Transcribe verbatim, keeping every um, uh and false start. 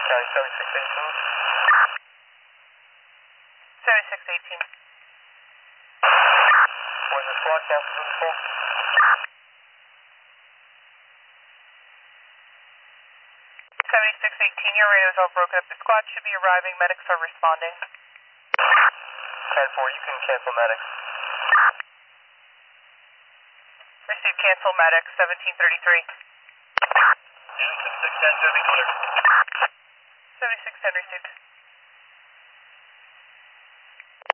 County seventy-six eighteen. seventy-six eighteen. Was the squad cancel for the call? seventy-six eighteen, your radio is all broken up. The squad should be arriving. Medics are responding. ten four, you can cancel medics. Receive cancel medics, seventeen thirty-three. seventy-six ten, Joby clear. seventy-six ten received.